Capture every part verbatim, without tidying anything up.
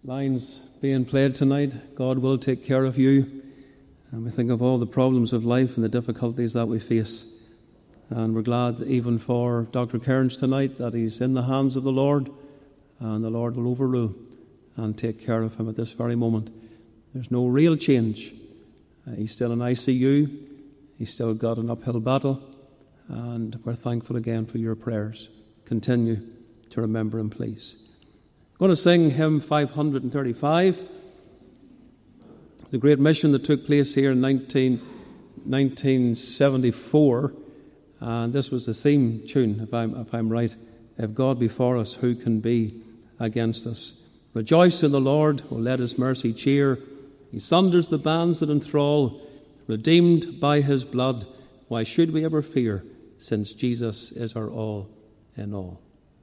lines being played tonight. God will take care of you. And we think of all the problems of life and the difficulties that we face. And we're glad even for Doctor Cairns tonight that he's in the hands of the Lord, and the Lord will overrule and take care of him at this very moment. There's no real change. Uh, he's still in I C U. He's still got an uphill battle. And we're thankful again for your prayers. Continue to remember him, please. I'm going to sing hymn five hundred thirty-five. The great mission that took place here in nineteen seventy-four. And this was the theme tune, if I'm, if I'm right. If God be for us, who can be against us? Rejoice in the Lord, O let his mercy cheer. He sunders the bands that enthrall. Redeemed by his blood, why should we ever fear, since Jesus is our all in all?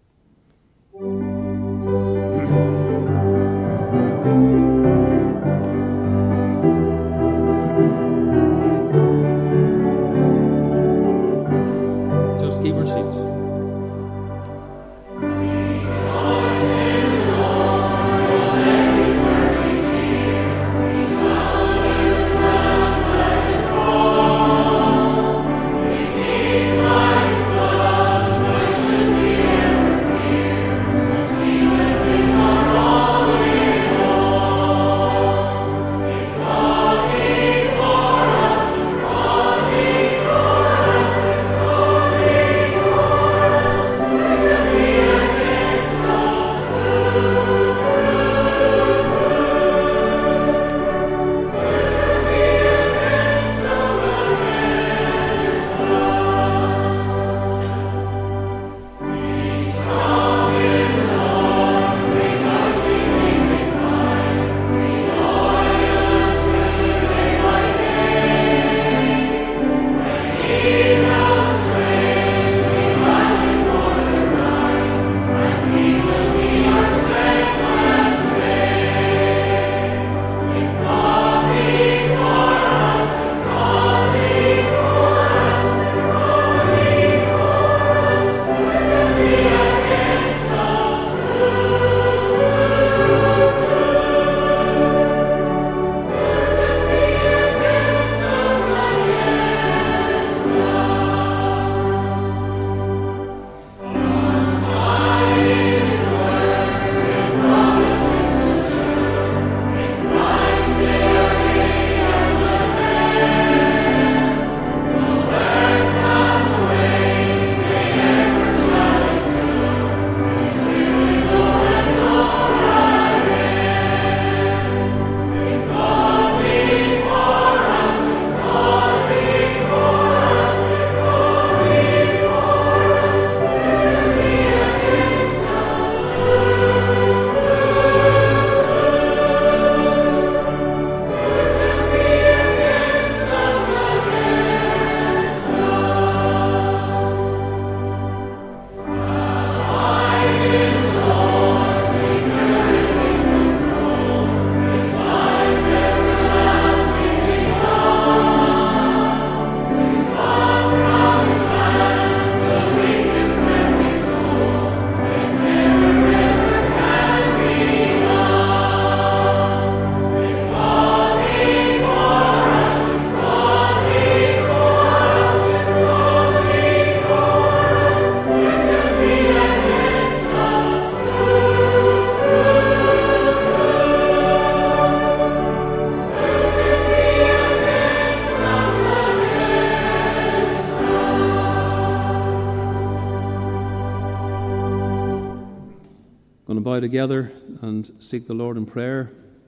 Just keep your seats. Together and seek the Lord in prayer.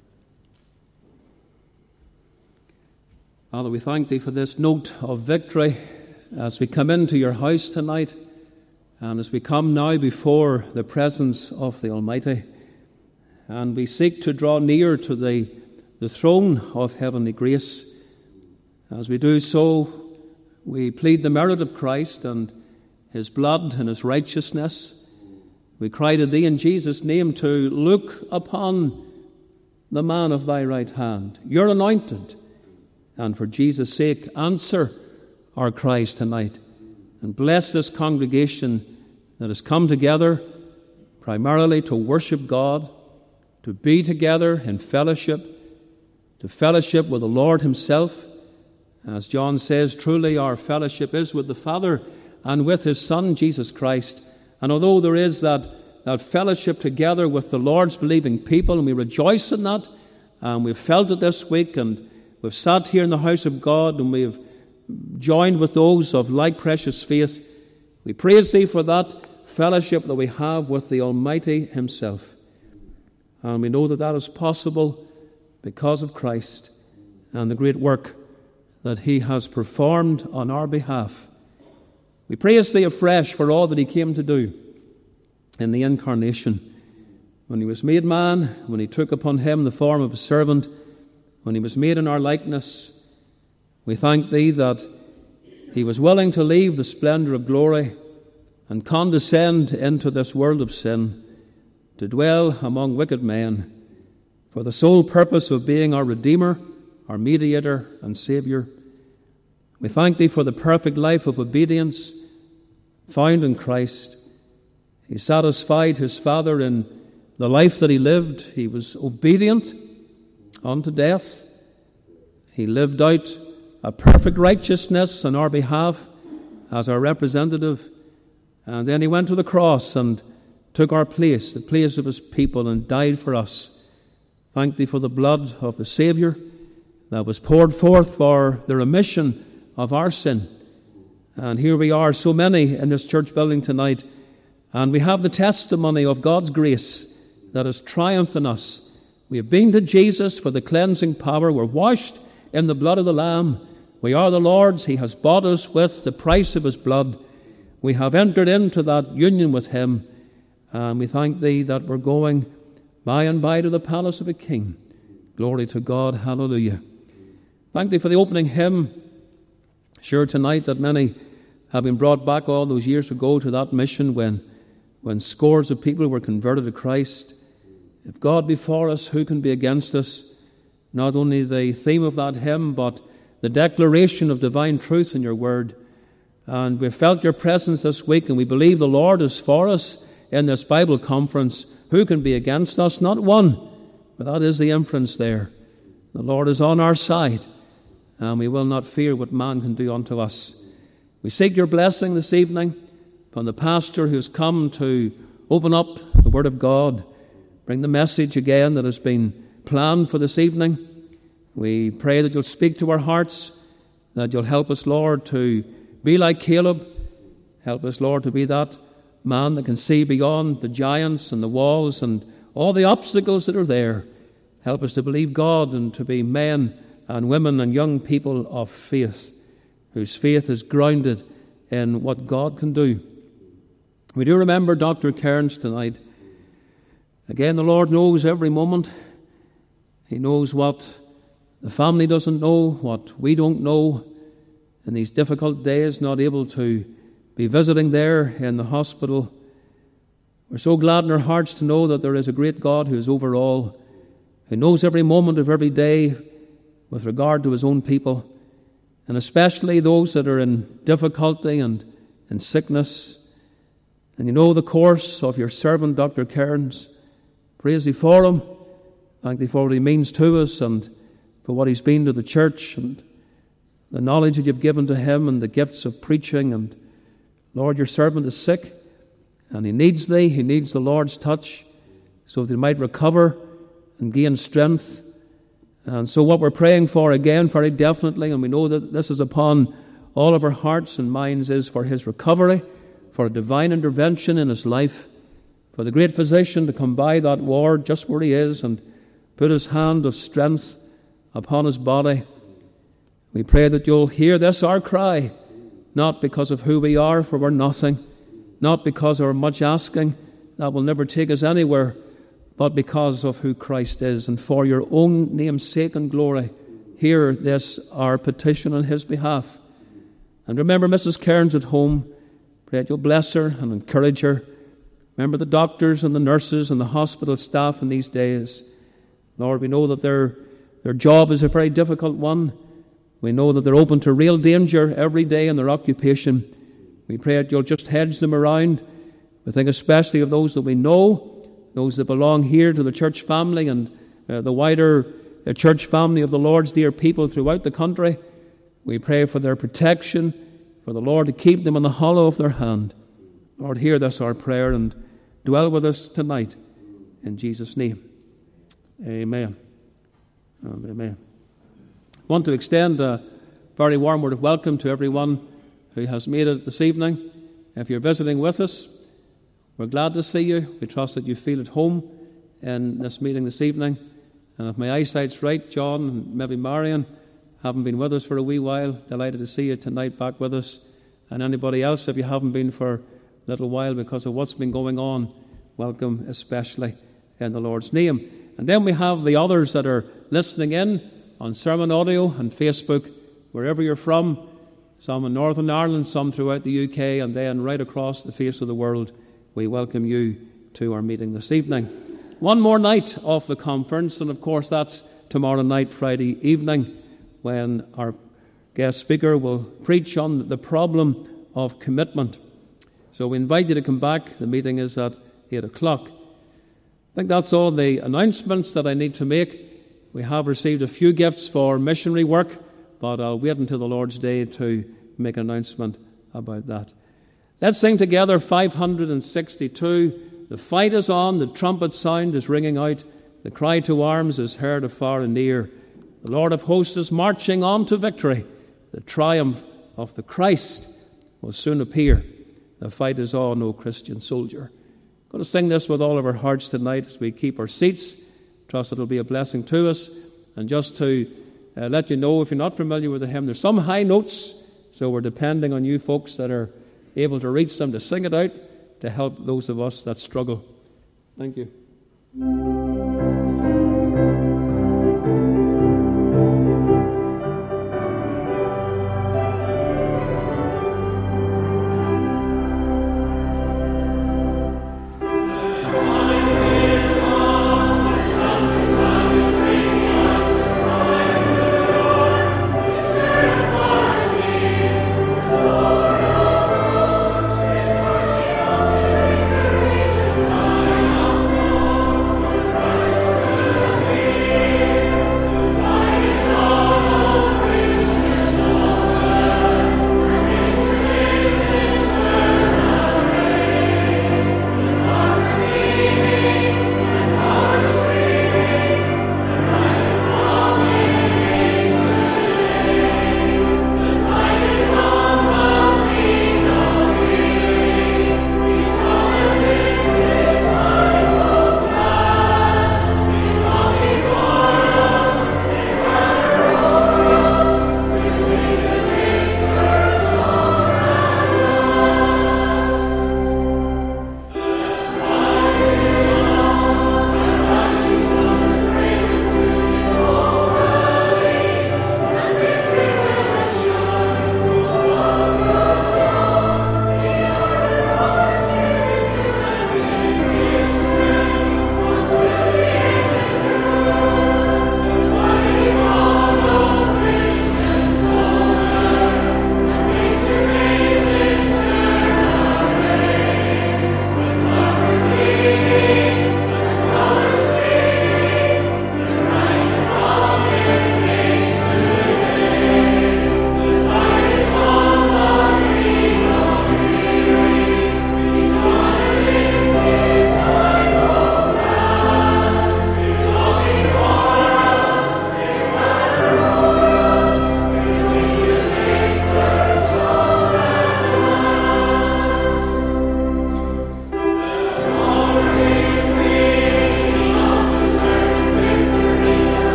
Father, we thank thee for this note of victory as we come into your house tonight, and as we come now before the presence of the Almighty, and we seek to draw near to the, the throne of heavenly grace. As we do so, we plead the merit of Christ and his blood and his righteousness. We cry to thee in Jesus' name to look upon the man of thy right hand, your anointed, and for Jesus' sake answer our cries tonight. And bless this congregation that has come together primarily to worship God, to be together in fellowship, to fellowship with the Lord himself. As John says, truly our fellowship is with the Father and with his Son, Jesus Christ. And although there is that, that fellowship together with the Lord's believing people, and we rejoice in that, and we've felt it this week, and we've sat here in the house of God, and we've joined with those of like precious faith, we praise thee for that fellowship that we have with the Almighty himself. And we know that that is possible because of Christ and the great work that he has performed on our behalf. We praise thee afresh for all that he came to do in the incarnation. When he was made man, when he took upon him the form of a servant, when he was made in our likeness, we thank thee that he was willing to leave the splendour of glory and condescend into this world of sin, to dwell among wicked men, for the sole purpose of being our Redeemer, our Mediator and Saviour. We thank thee for the perfect life of obedience found in Christ. He satisfied his Father in the life that he lived. He was obedient unto death. He lived out a perfect righteousness on our behalf as our representative. And then he went to the cross and took our place, the place of his people, and died for us. Thank thee for the blood of the Saviour that was poured forth for the remission of our sin. And here we are, so many in this church building tonight, and we have the testimony of God's grace that has triumphed in us. We have been to Jesus for the cleansing power. We're washed in the blood of the Lamb. We are the Lord's. He has bought us with the price of his blood. We have entered into that union with him, and we thank thee that we're going by and by to the palace of a king. Glory to God. Hallelujah. Thank thee for the opening hymn. Sure, tonight that many have been brought back all those years ago to that mission when, when scores of people were converted to Christ. If God be for us, who can be against us? Not only the theme of that hymn, but the declaration of divine truth in your word. And we've felt your presence this week, and we believe the Lord is for us in this Bible conference. Who can be against us? Not one. But that is the inference there. The Lord is on our side, and we will not fear what man can do unto us. We seek your blessing this evening upon the pastor who's come to open up the Word of God, bring the message again that has been planned for this evening. We pray that you'll speak to our hearts, that you'll help us, Lord, to be like Caleb. Help us, Lord, to be that man that can see beyond the giants and the walls and all the obstacles that are there. Help us to believe God and to be men and women and young people of faith, whose faith is grounded in what God can do. We do remember Doctor Cairns tonight. Again, the Lord knows every moment. He knows what the family doesn't know, what we don't know in these difficult days, not able to be visiting there in the hospital. We're so glad in our hearts to know that there is a great God who is over all, who knows every moment of every day with regard to his own people, and especially those that are in difficulty and in sickness. And you know the course of your servant, Doctor Cairns. Praise thee for him. Thank thee for what he means to us and for what he's been to the church and the knowledge that you've given to him and the gifts of preaching. And Lord, your servant is sick and he needs thee. He needs the Lord's touch so that he might recover and gain strength. And so what we're praying for again very definitely, and we know that this is upon all of our hearts and minds, is for his recovery, for a divine intervention in his life, for the great physician to come by that ward just where he is and put his hand of strength upon his body. We pray that you'll hear this, our cry, not because of who we are, for we're nothing, not because of our much asking, that will never take us anywhere, but because of who Christ is. And for your own name's sake and glory, hear this, our petition on his behalf. And remember Missus Cairns at home. Pray that you'll bless her and encourage her. Remember the doctors and the nurses and the hospital staff in these days. Lord, we know that their, their job is a very difficult one. We know that they're open to real danger every day in their occupation. We pray that you'll just hedge them around. We think especially of those that we know those that belong here to the church family and uh, the wider uh, church family of the Lord's dear people throughout the country. We pray for their protection, for the Lord to keep them in the hollow of their hand. Lord, hear this our prayer and dwell with us tonight. In Jesus' name, amen. And amen. I want to extend a very warm word of welcome to everyone who has made it this evening. If you're visiting with us, we're glad to see you. We trust that you feel at home in this meeting this evening. And if my eyesight's right, John and maybe Marion haven't been with us for a wee while. Delighted to see you tonight back with us. And anybody else, if you haven't been for a little while because of what's been going on, welcome especially in the Lord's name. And then we have the others that are listening in on sermon audio and Facebook, wherever you're from, some in Northern Ireland, some throughout the U K, and then right across the face of the world. We welcome you to our meeting this evening. One more night of the conference, and of course that's tomorrow night, Friday evening, when our guest speaker will preach on the problem of commitment. So we invite you to come back. The meeting is at eight o'clock. I think that's all the announcements that I need to make. We have received a few gifts for missionary work, but I'll wait until the Lord's Day to make an announcement about that. Let's sing together five hundred sixty-two. The fight is on, the trumpet sound is ringing out, the cry to arms is heard afar and near. The Lord of hosts is marching on to victory. The triumph of the Christ will soon appear. The fight is on, O Christian soldier. I'm going to sing this with all of our hearts tonight as we keep our seats. Trust it'll be a blessing to us. And just to uh, let you know, if you're not familiar with the hymn, there's some high notes, so we're depending on you folks that are able to reach them to sing it out to help those of us that struggle. Thank you.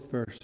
fourth verse.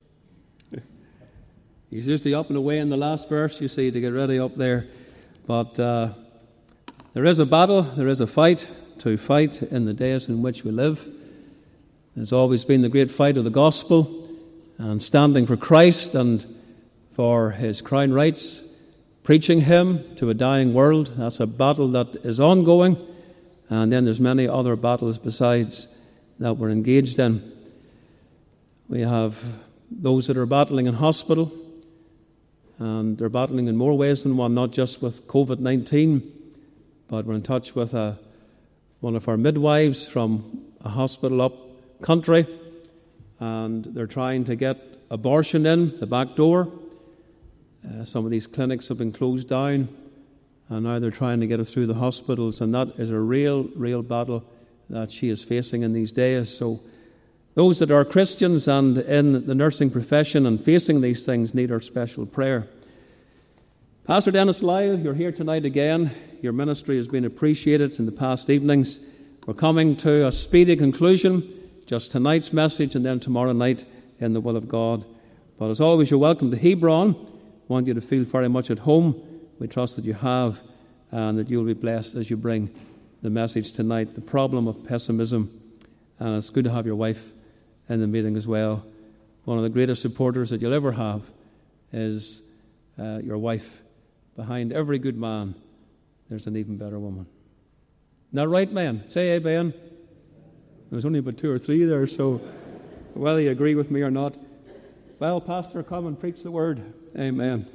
He's usually up and away in the last verse, you see, to get ready up there. But uh, there is a battle, there is a fight to fight in the days in which we live. There's always been the great fight of the gospel and standing for Christ and for his crown rights, preaching him to a dying world. That's a battle that is ongoing. And then there's many other battles besides that we're engaged in. We have those that are battling in hospital, and they're battling in more ways than one, not just with covid nineteen, but we're in touch with a, one of our midwives from a hospital up country, and they're trying to get abortion in the back door. Uh, some of these clinics have been closed down, and now they're trying to get it through the hospitals, and that is a real, real battle that she is facing in these days. So those that are Christians and in the nursing profession and facing these things need our special prayer. Pastor Dennis Lyle, you're here tonight again. Your ministry has been appreciated in the past evenings. We're coming to a speedy conclusion, just tonight's message and then tomorrow night in the will of God. But as always, you're welcome to Hebron. I want you to feel very much at home. We trust that you have, and that you'll be blessed as you bring the message tonight, the problem of pessimism. And it's good to have your wife in the meeting as well. One of the greatest supporters that you'll ever have is uh, your wife. Behind every good man, there's an even better woman. Isn't that right, man? Say amen. There's only about two or three there, so whether you agree with me or not. Well, Pastor, come and preach the word. Amen.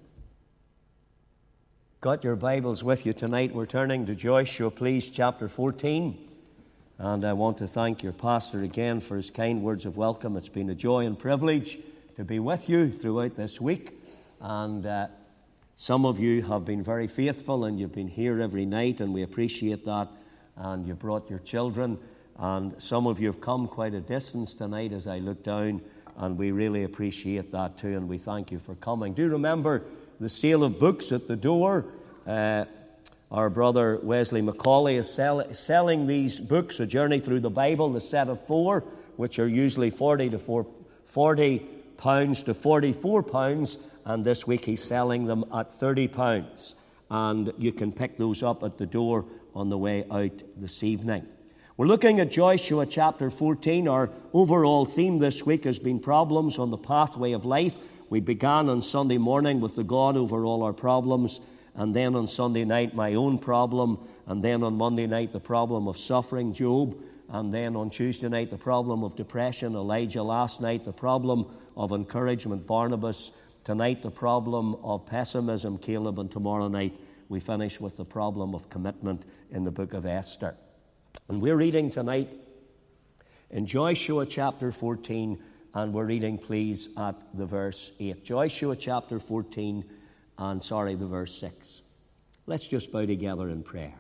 Got your Bibles with you tonight. We're turning to Joshua, please, chapter fourteen. And I want to thank your pastor again for his kind words of welcome. It's been a joy and privilege to be with you throughout this week. And uh, some of you have been very faithful, and you've been here every night, and we appreciate that. And you've brought your children. And some of you have come quite a distance tonight as I look down, and we really appreciate that too, and we thank you for coming. Do remember the sale of books at the door. Uh, our brother Wesley Macaulay is sell- selling these books, A Journey Through the Bible, the set of four, which are usually forty to forty pounds to forty-four pounds, and this week he's selling them at thirty pounds. And you can pick those up at the door on the way out this evening. We're looking at Joshua chapter fourteen. Our overall theme this week has been problems on the pathway of life. We began on Sunday morning with the God over all our problems, and then on Sunday night, my own problem, and then on Monday night, the problem of suffering, Job, and then on Tuesday night, the problem of depression, Elijah. Last night, the problem of encouragement, Barnabas. Tonight, the problem of pessimism, Caleb, and tomorrow night, we finish with the problem of commitment in the book of Esther. And we're reading tonight in Joshua chapter fourteen, and we're reading, please, at the verse eight. Joshua chapter fourteen, and sorry, the verse six. Let's just bow together in prayer.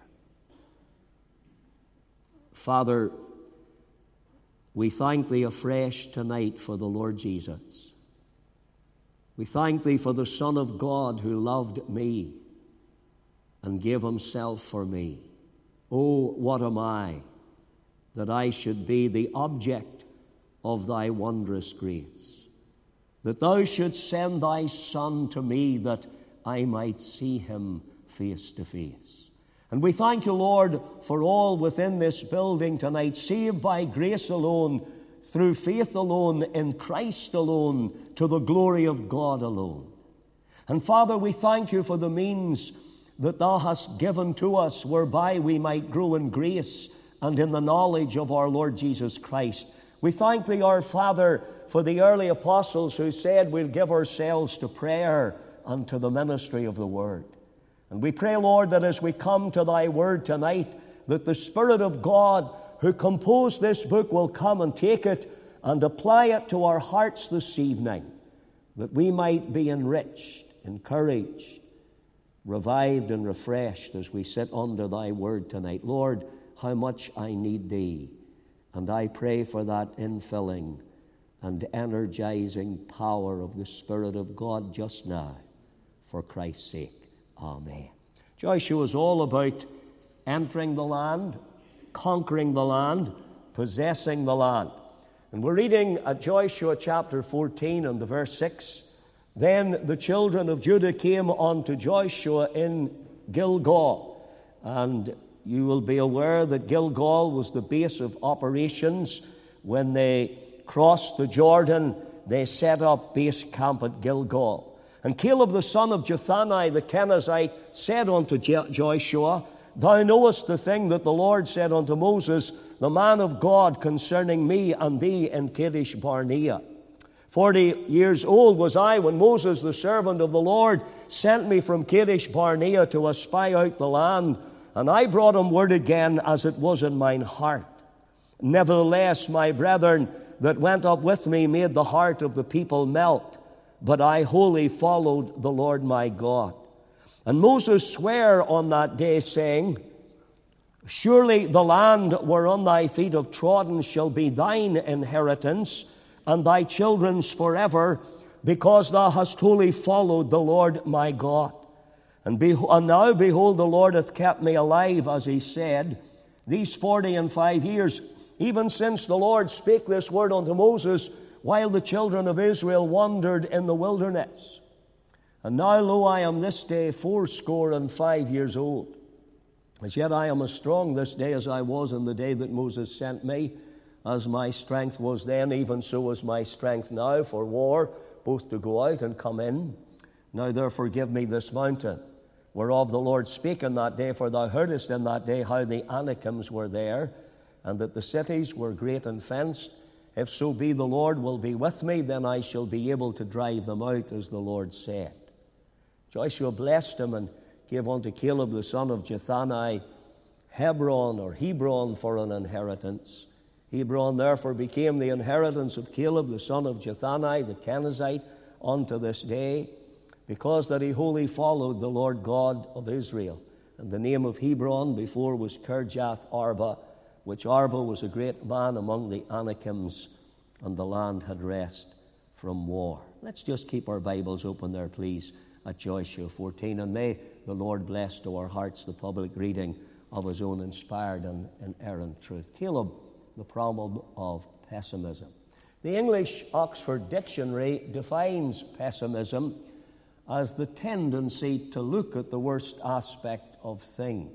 Father, we thank Thee afresh tonight for the Lord Jesus. We thank Thee for the Son of God who loved me and gave Himself for me. Oh, what am I, that I should be the object of Thy wondrous grace, that Thou shouldst send Thy Son to me, that I might see Him face to face. And we thank You, Lord, for all within this building tonight, saved by grace alone, through faith alone, in Christ alone, to the glory of God alone. And Father, we thank You for the means that Thou hast given to us, whereby we might grow in grace and in the knowledge of our Lord Jesus Christ. We thank Thee, our Father, for the early apostles who said we'll give ourselves to prayer and to the ministry of the Word. And we pray, Lord, that as we come to Thy Word tonight, that the Spirit of God who composed this book will come and take it and apply it to our hearts this evening, that we might be enriched, encouraged, revived and refreshed as we sit under Thy Word tonight. Lord, how much I need Thee, and I pray for that infilling and energizing power of the Spirit of God just now, for Christ's sake. Amen. Joshua is all about entering the land, conquering the land, possessing the land. And we're reading at Joshua chapter fourteen and the verse six. Then the children of Judah came unto Joshua in Gilgal. And you will be aware that Gilgal was the base of operations. When they crossed the Jordan, they set up base camp at Gilgal. And Caleb the son of Jephunneh the Kenizzite said unto Joshua, Thou knowest the thing that the Lord said unto Moses, the man of God, concerning me and thee in Kadesh Barnea. Forty years old was I when Moses, the servant of the Lord, sent me from Kadesh Barnea to espy out the land, and I brought him word again as it was in mine heart. Nevertheless, my brethren that went up with me made the heart of the people melt, but I wholly followed the Lord my God. And Moses sware on that day, saying, Surely the land whereon thy feet have trodden shall be thine inheritance, and thy children's forever, because thou hast wholly followed the Lord my God. And, be- and now, behold, the Lord hath kept me alive, as he said, these forty and five years, even since the Lord spake this word unto Moses, while the children of Israel wandered in the wilderness. And now, lo, I am this day fourscore and five years old. As yet I am as strong this day as I was in the day that Moses sent me. As my strength was then, even so is my strength now for war, both to go out and come in. Now therefore give me this mountain, whereof the Lord spake in that day, for thou heardest in that day how the Anakims were there, and that the cities were great and fenced. If so be the Lord will be with me, then I shall be able to drive them out, as the Lord said. Joshua blessed him and gave unto Caleb the son of Jephunneh Hebron or Hebron for an inheritance. Hebron therefore became the inheritance of Caleb the son of Jephunneh the Kenizzite unto this day, because that he wholly followed the Lord God of Israel. And the name of Hebron before was Kirjath Arba, which Arba was a great man among the Anakims, and the land had rest from war. Let's just keep our Bibles open there, please, at Joshua fourteen, and may the Lord bless to our hearts the public reading of his own inspired and inerrant truth. Caleb, the problem of pessimism. The English Oxford Dictionary defines pessimism as the tendency to look at the worst aspect of things.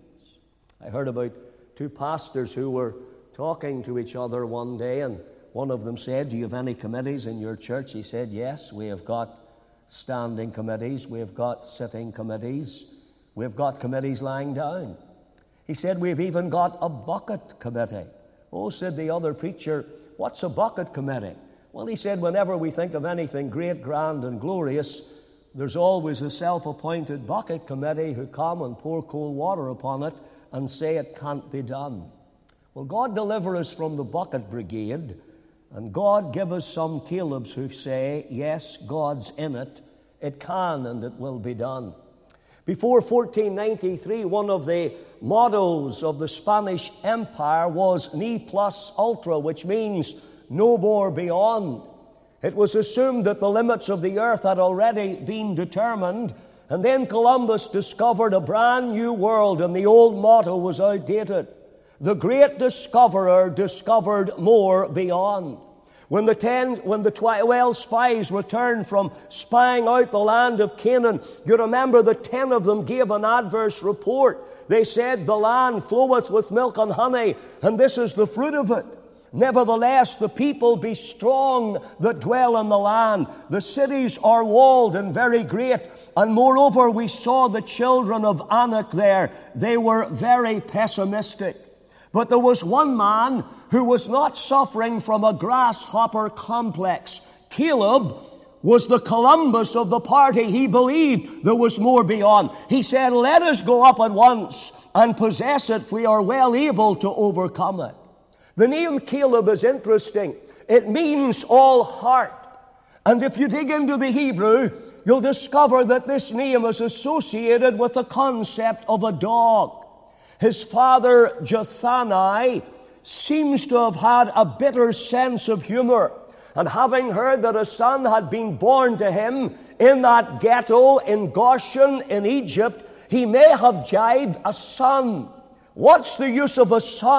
I heard about two pastors who were talking to each other one day, and one of them said, Do you have any committees in your church? He said, Yes, we have got standing committees, we have got sitting committees, we have got committees lying down. He said, We've even got a bucket committee. Oh, said the other preacher, what's a bucket committee? Well, he said, whenever we think of anything great, grand, and glorious, there's always a self-appointed bucket committee who come and pour cold water upon it and say it can't be done. Well, God deliver us from the bucket brigade, and God give us some Calebs who say, yes, God's in it, it can and it will be done. Before fourteen ninety-three, one of the mottos of the Spanish Empire was ne plus ultra, which means no more beyond. It was assumed that the limits of the earth had already been determined, and then Columbus discovered a brand new world, and the old motto was outdated. The great discoverer discovered more beyond. When the ten, when the twelve spies returned from spying out the land of Canaan, you remember the ten of them gave an adverse report. They said, the land floweth with milk and honey, and this is the fruit of it. Nevertheless, the people be strong that dwell in the land. The cities are walled and very great. And moreover, we saw the children of Anak there. They were very pessimistic. But there was one man who was not suffering from a grasshopper complex. Caleb was the Columbus of the party. He believed there was more beyond. He said, let us go up at once and possess it, for we are well able to overcome it. The name Caleb is interesting. It means all heart. And if you dig into the Hebrew, you'll discover that this name is associated with the concept of a dog. His father, Jephunneh, seems to have had a bitter sense of humor. And having heard that a son had been born to him in that ghetto in Goshen in Egypt, he may have jibed a son. What's the use of a son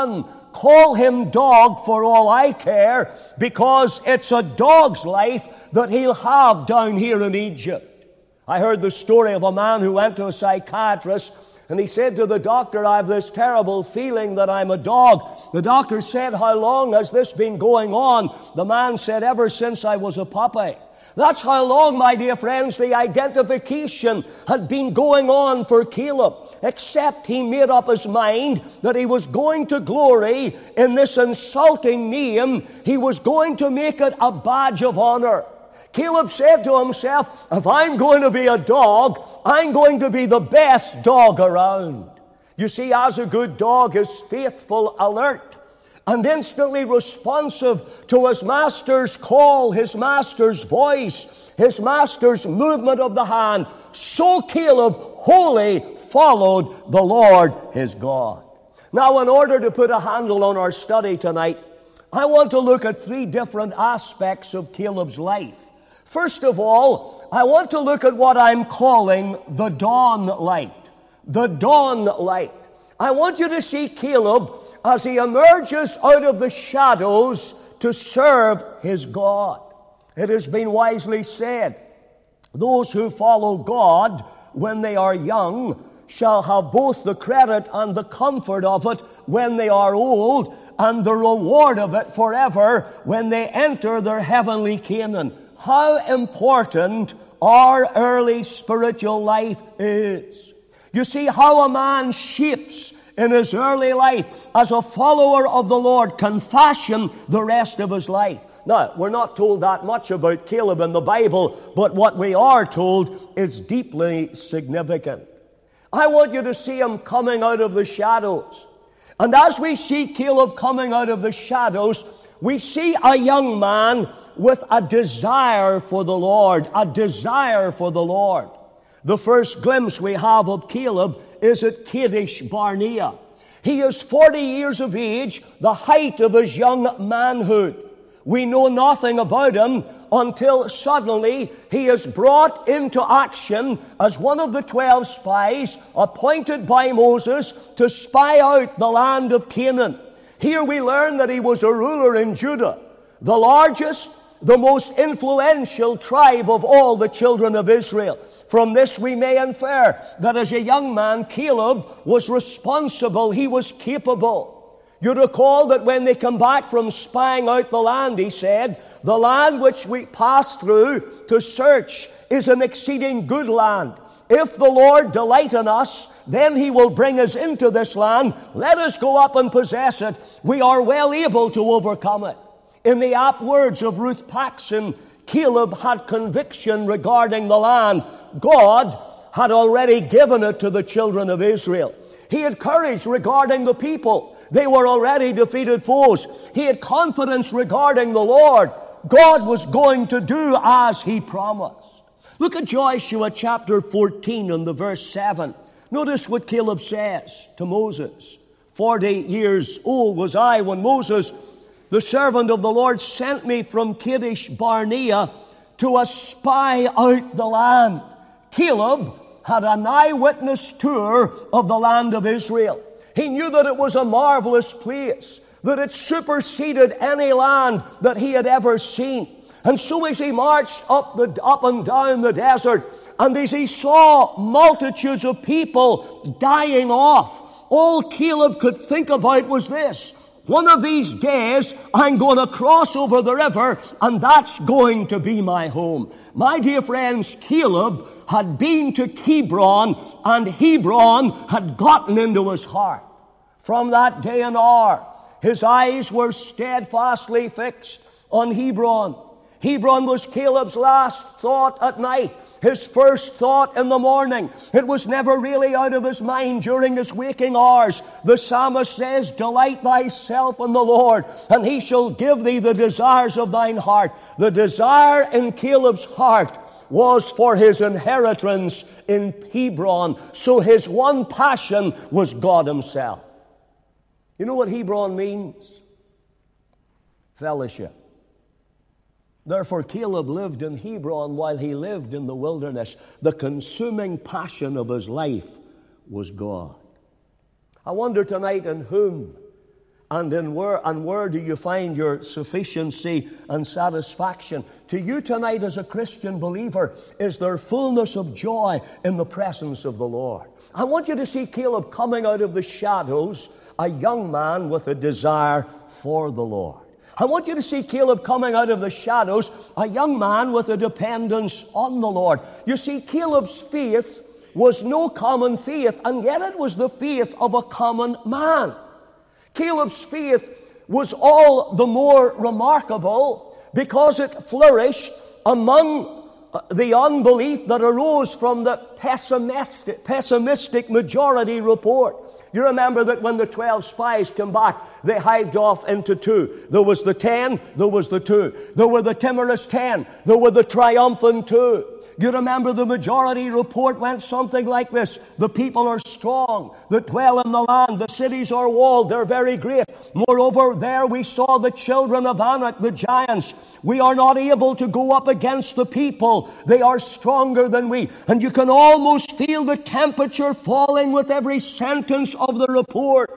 call him dog for all I care, because it's a dog's life that he'll have down here in Egypt. I heard the story of a man who went to a psychiatrist, and he said to the doctor, I have this terrible feeling that I'm a dog. The doctor said, how long has this been going on? The man said, ever since I was a puppy. That's how long, my dear friends, the identification had been going on for Caleb, except he made up his mind that he was going to glory in this insulting name. He was going to make it a badge of honor. Caleb said to himself, if I'm going to be a dog, I'm going to be the best dog around. You see, as a good dog is faithful, alert, and instantly responsive to his master's call, his master's voice, his master's movement of the hand, so Caleb wholly followed the Lord his God. Now, in order to put a handle on our study tonight, I want to look at three different aspects of Caleb's life. First of all, I want to look at what I'm calling the dawn light. The dawn light. I want you to see Caleb as he emerges out of the shadows to serve his God. It has been wisely said, those who follow God when they are young shall have both the credit and the comfort of it when they are old, and the reward of it forever when they enter their heavenly Canaan. How important our early spiritual life is. You see how a man shapes in his early life as a follower of the Lord can fashion the rest of his life. Now, we're not told that much about Caleb in the Bible, but what we are told is deeply significant. I want you to see him coming out of the shadows. And as we see Caleb coming out of the shadows, we see a young man with a desire for the Lord, a desire for the Lord. The first glimpse we have of Caleb is at Kadesh Barnea. He is forty years of age, the height of his young manhood. We know nothing about him until suddenly he is brought into action as one of the twelve spies appointed by Moses to spy out the land of Canaan. Here we learn that he was a ruler in Judah, the largest, the most influential tribe of all the children of Israel. From this we may infer that as a young man, Caleb was responsible, he was capable. You recall that when they come back from spying out the land, he said, the land which we pass through to search is an exceeding good land. If the Lord delight in us, then he will bring us into this land. Let us go up and possess it. We are well able to overcome it. In the apt words of Ruth Paxson, Caleb had conviction regarding the land. God had already given it to the children of Israel. He had courage regarding the people. They were already defeated foes. He had confidence regarding the Lord. God was going to do as he promised. Look at Joshua chapter fourteen and the verse seven. Notice what Caleb says to Moses. Forty years old was I when Moses, the servant of the Lord, sent me from Kadesh Barnea to espy out the land. Caleb had an eyewitness tour of the land of Israel. He knew that it was a marvelous place, that it superseded any land that he had ever seen. And so as he marched up, the, up and down the desert, and as he saw multitudes of people dying off, all Caleb could think about was this: one of these days, I'm going to cross over the river, and that's going to be my home. My dear friends, Caleb had been to Hebron, and Hebron had gotten into his heart. From that day and hour, his eyes were steadfastly fixed on Hebron. Hebron was Caleb's last thought at night, his first thought in the morning. It was never really out of his mind during his waking hours. The psalmist says, delight thyself in the Lord, and he shall give thee the desires of thine heart. The desire in Caleb's heart was for his inheritance in Hebron. So his one passion was God himself. You know what Hebron means? Fellowship. Therefore, Caleb lived in Hebron while he lived in the wilderness. The consuming passion of his life was God. I wonder tonight in whom And in where and where do you find your sufficiency and satisfaction? To you tonight as a Christian believer, is there fullness of joy in the presence of the Lord? I want you to see Caleb coming out of the shadows, a young man with a desire for the Lord. I want you to see Caleb coming out of the shadows, a young man with a dependence on the Lord. You see, Caleb's faith was no common faith, and yet it was the faith of a common man. Caleb's faith was all the more remarkable because it flourished among the unbelief that arose from the pessimistic, pessimistic majority report. You remember that when the twelve spies came back, they hived off into two. There was the ten, there was the two. There were the timorous ten, there were the triumphant two. You remember the majority report went something like this: the people are strong that dwell in the land, the cities are walled, they're very great. Moreover, there we saw the children of Anak, the giants. We are not able to go up against the people, they are stronger than we. And you can almost feel the temperature falling with every sentence of the report.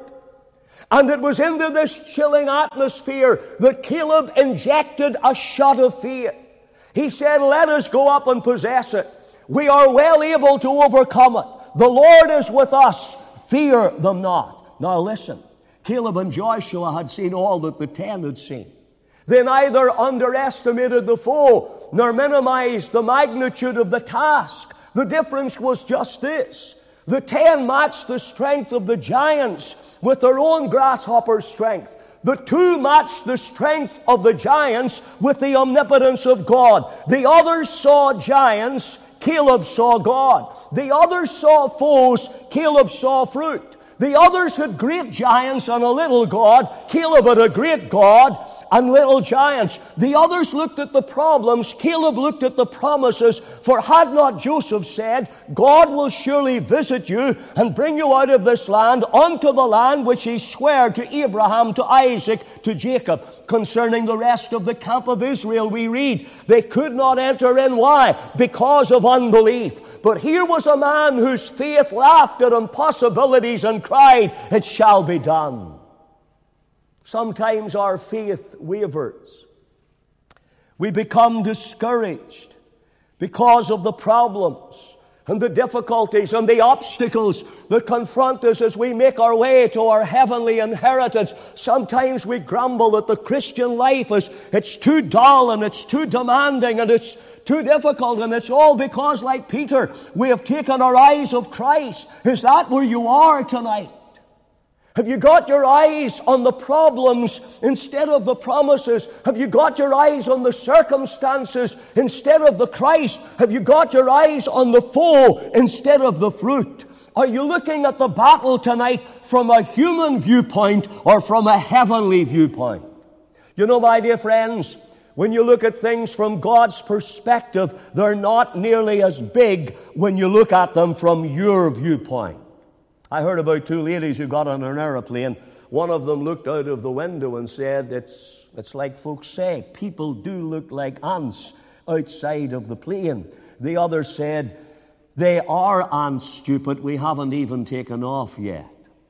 And it was into this chilling atmosphere that Caleb injected a shot of faith. He said, let us go up and possess it. We are well able to overcome it. The Lord is with us. Fear them not. Now listen, Caleb and Joshua had seen all that the ten had seen. They neither underestimated the foe nor minimized the magnitude of the task. The difference was just this: the ten matched the strength of the giants with their own grasshopper strength. The two matched the strength of the giants with the omnipotence of God. The others saw giants, Caleb saw God. The others saw foes, Caleb saw fruit. The others had great giants and a little God. Caleb had a great God and little giants. The others looked at the problems. Caleb looked at the promises. For had not Joseph said, God will surely visit you and bring you out of this land unto the land which he sware to Abraham, to Isaac, to Jacob. Concerning the rest of the camp of Israel, we read, they could not enter in. Why? Because of unbelief. But here was a man whose faith laughed at impossibilities and cried, it shall be done. Sometimes our faith wavers. We become discouraged because of the problems and the difficulties and the obstacles that confront us as we make our way to our heavenly inheritance. Sometimes we grumble that the Christian life is it's too dull and it's too demanding and it's too difficult, and it's all because, like Peter, we have taken our eyes off Christ. Is that where you are tonight? Have you got your eyes on the problems instead of the promises? Have you got your eyes on the circumstances instead of the Christ? Have you got your eyes on the foe instead of the fruit? Are you looking at the battle tonight from a human viewpoint or from a heavenly viewpoint? You know, my dear friends, when you look at things from God's perspective, they're not nearly as big when you look at them from your viewpoint. I heard about two ladies who got on an aeroplane. One of them looked out of the window and said, it's, it's like folks say, people do look like ants outside of the plane. The other said, they are ants, stupid, we haven't even taken off yet.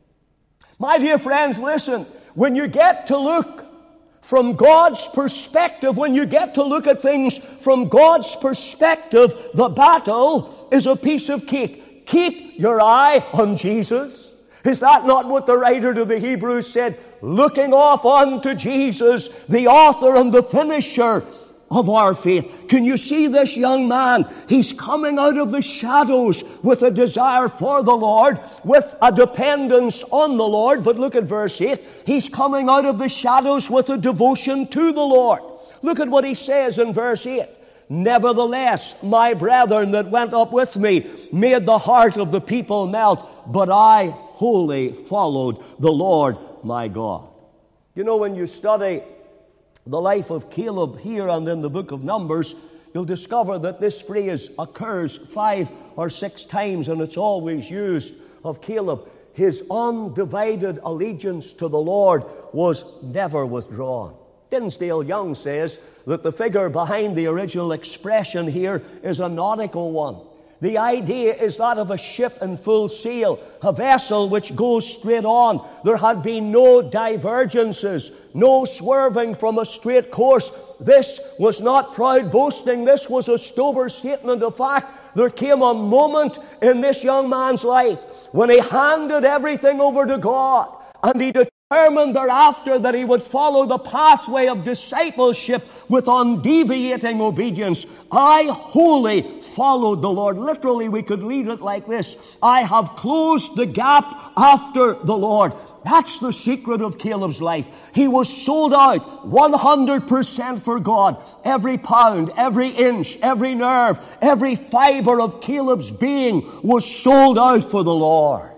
My dear friends, listen, when you get to look from God's perspective, when you get to look at things from God's perspective, the battle is a piece of cake. Keep your eye on Jesus. Is that not what the writer to the Hebrews said? Looking off unto Jesus, the author and the finisher of our faith. Can you see this young man? He's coming out of the shadows with a desire for the Lord, with a dependence on the Lord. But look at verse eight. He's coming out of the shadows with a devotion to the Lord. Look at what he says in verse eight. Nevertheless, my brethren that went up with me made the heart of the people melt, but I wholly followed the Lord my God. You know, when you study the life of Caleb here and in the book of Numbers, you'll discover that this phrase occurs five or six times, and it's always used of Caleb. His undivided allegiance to the Lord was never withdrawn. Dinsdale Young says that the figure behind the original expression here is a nautical one. The idea is that of a ship in full sail, a vessel which goes straight on. There had been no divergences, no swerving from a straight course. This was not proud boasting. This was a sober statement of fact. There came a moment in this young man's life when he handed everything over to God, and he determined thereafter that he would follow the pathway of discipleship with undeviating obedience. I wholly followed the Lord. Literally, we could read it like this: I have closed the gap after the Lord. That's the secret of Caleb's life. He was sold out one hundred percent for God. Every pound, every inch, every nerve, every fiber of Caleb's being was sold out for the Lord.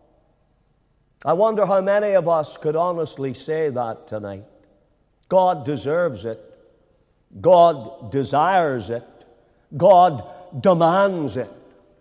I wonder how many of us could honestly say that tonight. God deserves it. God desires it. God demands it.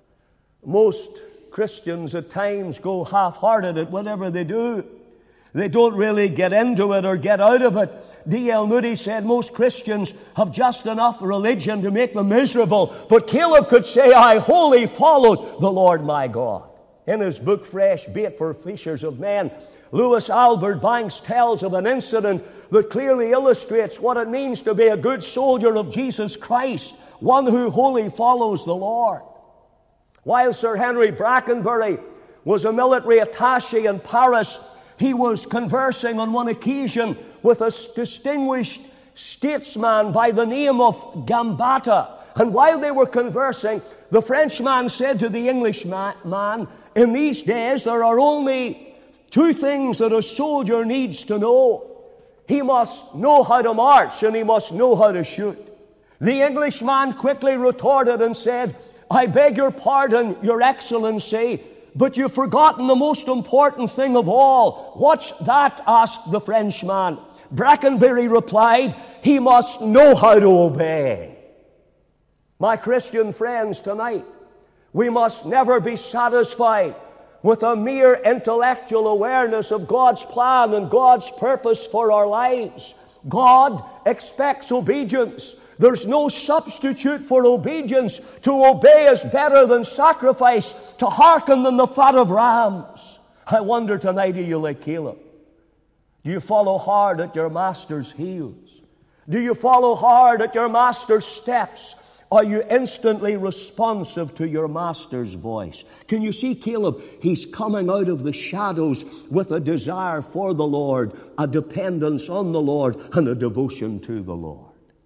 Most Christians at times go half-hearted at whatever they do. They don't really get into it or get out of it. D L Moody said most Christians have just enough religion to make them miserable. But Caleb could say, I wholly followed the Lord my God. In his book, Fresh Bait for Fishers of Men, Lewis Albert Banks tells of an incident that clearly illustrates what it means to be a good soldier of Jesus Christ, one who wholly follows the Lord. While Sir Henry Brackenbury was a military attaché in Paris, he was conversing on one occasion with a distinguished statesman by the name of Gambetta. And while they were conversing, the Frenchman said to the Englishman, in these days there are only two things that a soldier needs to know. He must know how to march and he must know how to shoot. The Englishman quickly retorted and said, I beg your pardon, Your Excellency, but you've forgotten the most important thing of all. What's that? Asked the Frenchman. Brackenbury replied, he must know how to obey. My Christian friends, tonight, we must never be satisfied with a mere intellectual awareness of God's plan and God's purpose for our lives. God expects obedience. There's no substitute for obedience. To obey is better than sacrifice. To hearken than the fat of rams. I wonder tonight, are you like Caleb? Do you follow hard at your master's heels? Do you follow hard at your master's steps? Are you instantly responsive to your master's voice? Can you see Caleb? He's coming out of the shadows with a desire for the Lord, a dependence on the Lord, and a devotion to the Lord.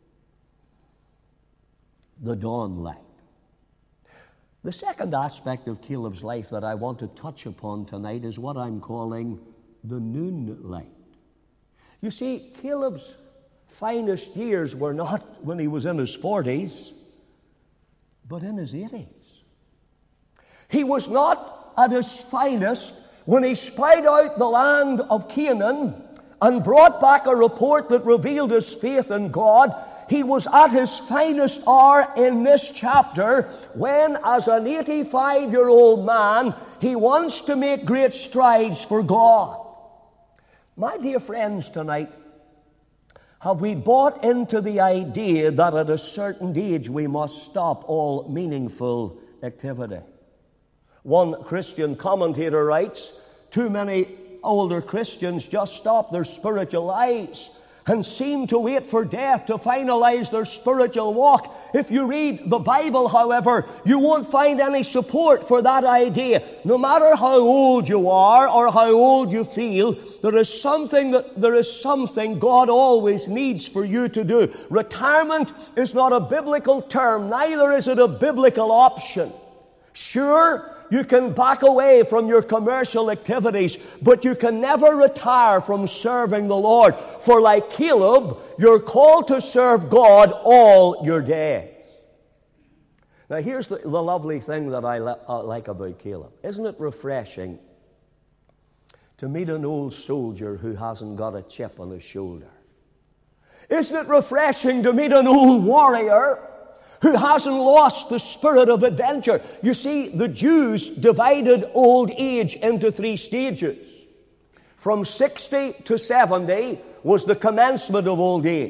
The dawn light. The second aspect of Caleb's life that I want to touch upon tonight is what I'm calling the noon light. You see, Caleb's finest years were not when he was in his forties, but in his eighties. He was not at his finest when he spied out the land of Canaan and brought back a report that revealed his faith in God. He was at his finest hour in this chapter when, as an eighty-five-year-old man, he wants to make great strides for God. My dear friends, tonight, have we bought into the idea that at a certain age we must stop all meaningful activity? One Christian commentator writes, too many older Christians just stop their spiritual lives and seem to wait for death to finalize their spiritual walk. If you read the Bible, however, you won't find any support for that idea. No matter how old you are or how old you feel, there is something that there is something God always needs for you to do. Retirement is not a biblical term, neither is it a biblical option. Sure, you can back away from your commercial activities, but you can never retire from serving the Lord. For like Caleb, you're called to serve God all your days. Now here's the, the lovely thing that I le- uh, like about Caleb. Isn't it refreshing to meet an old soldier who hasn't got a chip on his shoulder? Isn't it refreshing to meet an old warrior who hasn't lost the spirit of adventure? You see, the Jews divided old age into three stages. From sixty to seventy was the commencement of old age.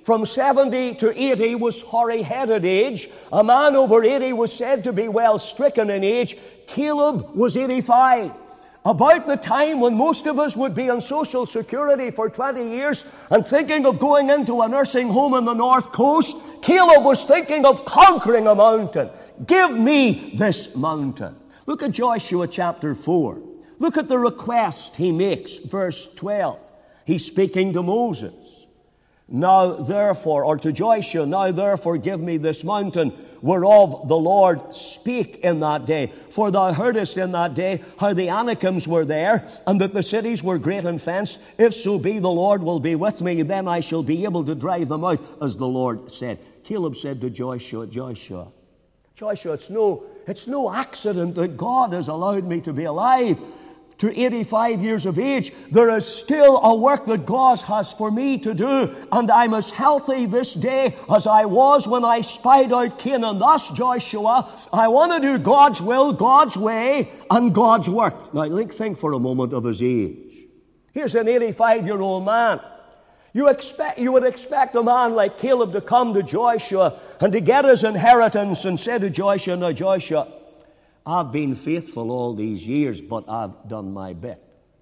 From seventy to eighty was hoary-headed age. A man over eighty was said to be well stricken in age. Caleb was eighty-five. About the time when most of us would be on Social Security for twenty years and thinking of going into a nursing home on the North Coast, Caleb was thinking of conquering a mountain. Give me this mountain. Look at Joshua chapter four. Look at the request he makes, verse twelve. He's speaking to Moses. Now therefore, or to Joshua, now therefore give me this mountain whereof the Lord spake in that day. For thou heardest in that day how the Anakims were there, and that the cities were great and fenced. If so be the Lord will be with me, then I shall be able to drive them out, as the Lord said. Caleb said to Joshua, Joshua, Joshua, it's no, it's no accident that God has allowed me to be alive to eighty-five years of age. There is still a work that God has for me to do, and I'm as healthy this day as I was when I spied out Canaan. Thus, Joshua, I want to do God's will, God's way, and God's work. Now, think for a moment of his age. Here's an eighty-five-year-old man. You expect, you would expect a man like Caleb to come to Joshua and to get his inheritance and say to Joshua, now, Joshua, I've been faithful all these years, but I've done my bit.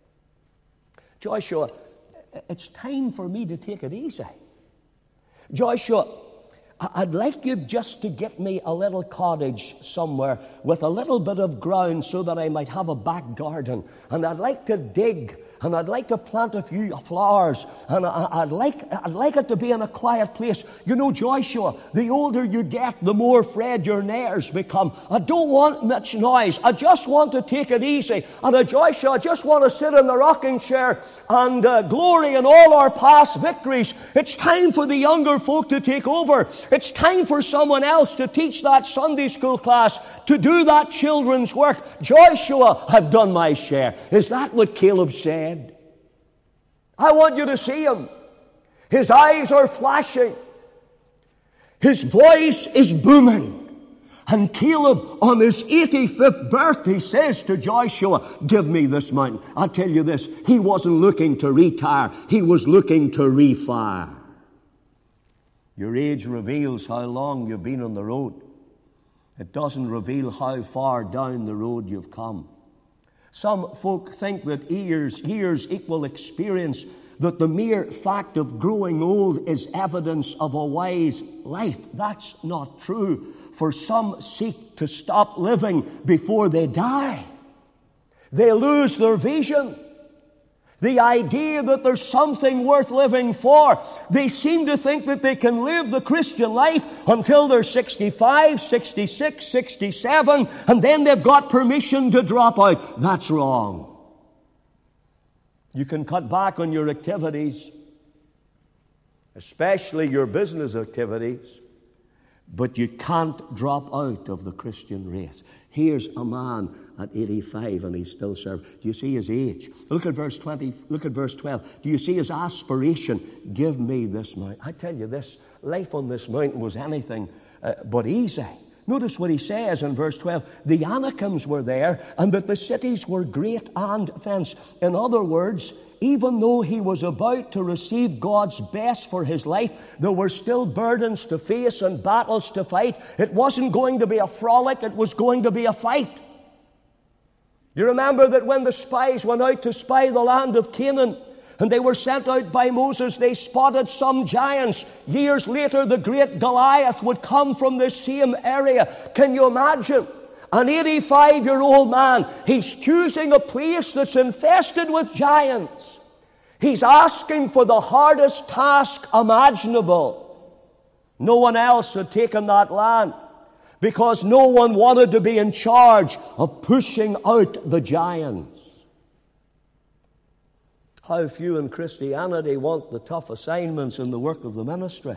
Joshua, it's time for me to take it easy. Joshua, I'd like you just to get me a little cottage somewhere with a little bit of ground so that I might have a back garden. And I'd like to dig, and I'd like to plant a few flowers, and I'd like, I'd like it to be in a quiet place. You know, Joshua, the older you get, the more afraid your neighbors become. I don't want much noise. I just want to take it easy. And uh, Joshua, I just want to sit in the rocking chair and uh, glory in all our past victories. It's time for the younger folk to take over. It's time for someone else to teach that Sunday school class, to do that children's work. Joshua, I've done my share. Is that what Caleb said? I want you to see him. His eyes are flashing. His voice is booming. And Caleb, on his eighty-fifth birthday, says to Joshua, give me this mountain. I tell you this, he wasn't looking to retire. He was looking to refire. Your age reveals how long you've been on the road. It doesn't reveal how far down the road you've come. Some folk think that years, years equal experience, that the mere fact of growing old is evidence of a wise life. That's not true, for some seek to stop living before they die. They lose their vision. The idea that there's something worth living for. They seem to think that they can live the Christian life until they're sixty-five, sixty-six, sixty-seven, and then they've got permission to drop out. That's wrong. You can cut back on your activities, especially your business activities, but you can't drop out of the Christian race. Here's a man at eighty-five and he's still serving. Do you see his age? Look at verse twenty. Look at verse twelve. Do you see his aspiration? Give me this mountain. I tell you this, life on this mountain was anything uh, but easy. Notice what he says in verse twelve. The Anakims were there, and that the cities were great and fenced. In other words, even though he was about to receive God's best for his life, there were still burdens to face and battles to fight. It wasn't going to be a frolic, it was going to be a fight. You remember that when the spies went out to spy the land of Canaan, and they were sent out by Moses, they spotted some giants. Years later, the great Goliath would come from this same area. Can you imagine? An eighty-five-year-old man, he's choosing a place that's infested with giants. He's asking for the hardest task imaginable. No one else had taken that land because no one wanted to be in charge of pushing out the giants. How few in Christianity want the tough assignments in the work of the ministry.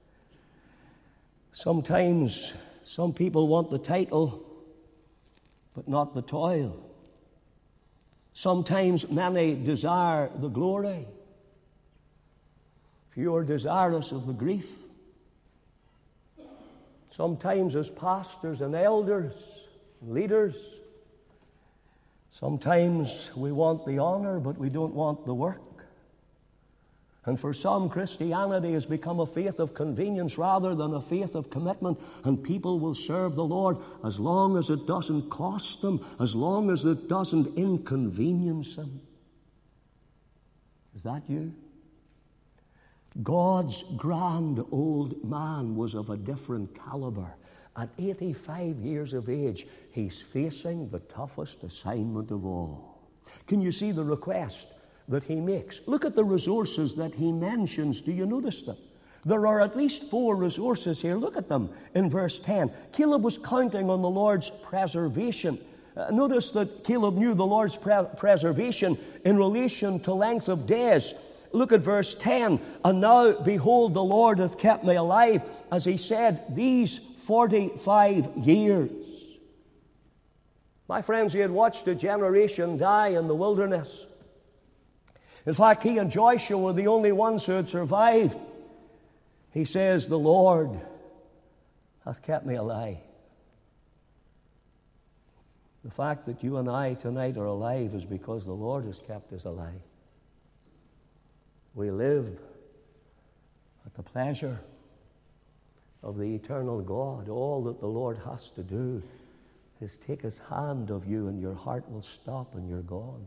Sometimes some people want the title, but not the toil. Sometimes many desire the glory. Few are desirous of the grief. Sometimes as pastors and elders and leaders, sometimes we want the honor, but we don't want the work. And for some, Christianity has become a faith of convenience rather than a faith of commitment. And people will serve the Lord as long as it doesn't cost them, as long as it doesn't inconvenience them. Is that you? God's grand old man was of a different caliber. At eighty-five years of age, he's facing the toughest assignment of all. Can you see the request that he makes? Look at the resources that he mentions. Do you notice them? There are at least four resources here. Look at them in verse ten. Caleb was counting on the Lord's preservation. Uh, notice that Caleb knew the Lord's pre- preservation in relation to length of days. Look at verse ten. And now, behold, the Lord hath kept me alive, as he said, these forty-five years. My friends, he had watched a generation die in the wilderness. In fact, he and Joshua were the only ones who had survived. He says, the Lord hath kept me alive. The fact that you and I tonight are alive is because the Lord has kept us alive. We live at the pleasure of the eternal God. All that the Lord has to do is take his hand of you, and your heart will stop and you're gone.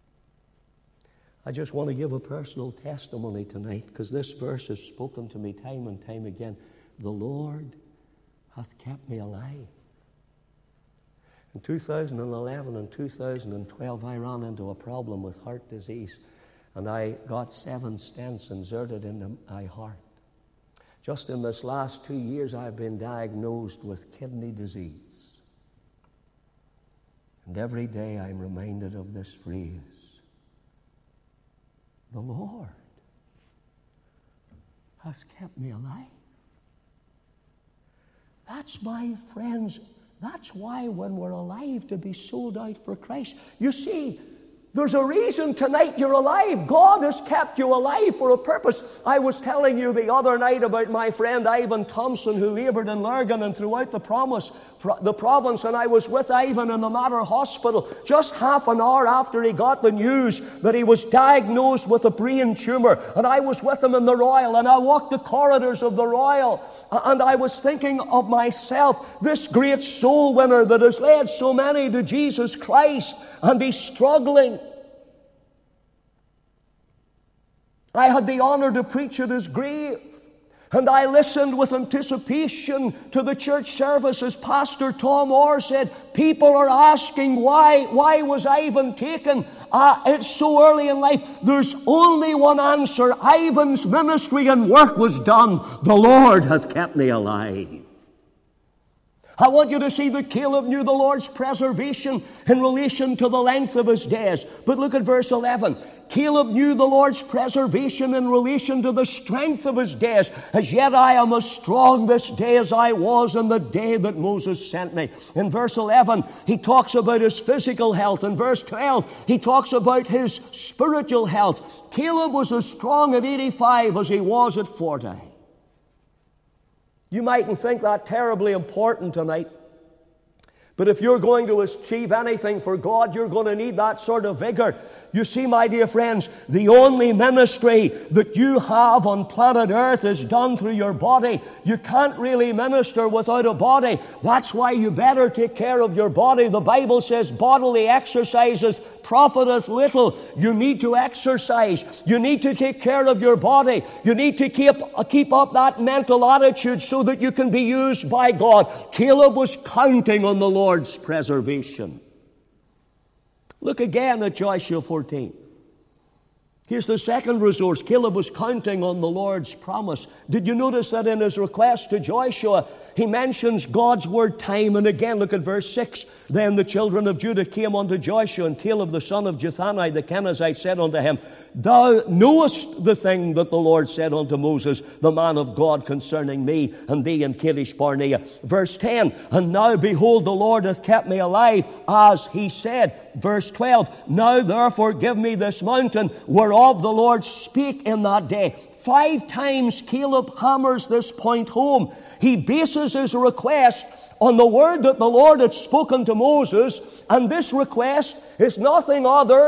I just want to give a personal testimony tonight, because this verse has spoken to me time and time again. The Lord hath kept me alive. In two thousand eleven and two thousand twelve, I ran into a problem with heart disease, and I got seven stents inserted into my heart. Just in this last two years, I've been diagnosed with kidney disease. And every day I'm reminded of this phrase, the Lord has kept me alive. That's, my friends, that's why when we're alive to be sold out for Christ. You see, there's a reason tonight you're alive. God has kept you alive for a purpose. I was telling you the other night about my friend Ivan Thompson, who labored in Lurgan and throughout the promise, the province, and I was with Ivan in the Mater Hospital just half an hour after he got the news that he was diagnosed with a brain tumor. And I was with him in the Royal, and I walked the corridors of the Royal, and I was thinking of myself, this great soul winner that has led so many to Jesus Christ, and he's struggling. I had the honor to preach at his grave, and I listened with anticipation to the church service as Pastor Tom Orr said, people are asking why, why was Ivan taken? Uh, it's so early in life. There's only one answer. Ivan's ministry and work was done. The Lord hath kept me alive. I want you to see that Caleb knew the Lord's preservation in relation to the length of his days. But look at verse eleven. Caleb knew the Lord's preservation in relation to the strength of his days. As yet I am as strong this day as I was in the day that Moses sent me. In verse eleven, he talks about his physical health. In verse twelve, he talks about his spiritual health. Caleb was as strong at eighty-five as he was at forty. You mightn't think that terribly important tonight. But if you're going to achieve anything for God, you're going to need that sort of vigor. You see, my dear friends, the only ministry that you have on planet Earth is done through your body. You can't really minister without a body. That's why you better take care of your body. The Bible says bodily exercises profiteth little. You need to exercise. You need to take care of your body. You need to keep, keep up that mental attitude so that you can be used by God. Caleb was counting on the Lord's preservation. Look again at Joshua fourteen. Here's the second resource. Caleb was counting on the Lord's promise. Did you notice that in his request to Joshua, he mentions God's word time and again? Look at verse six. Then the children of Judah came unto Joshua, and Caleb the son of Jephunneh the Kenizzite said unto him, Thou knowest the thing that the Lord said unto Moses, the man of God, concerning me and thee in Kadesh Barnea. Verse ten, And now behold, the Lord hath kept me alive, as he said. Verse twelve, Now therefore give me this mountain, whereof the Lord spake in that day. Five times Caleb hammers this point home. He bases his request on the word that the Lord had spoken to Moses, and this request is nothing other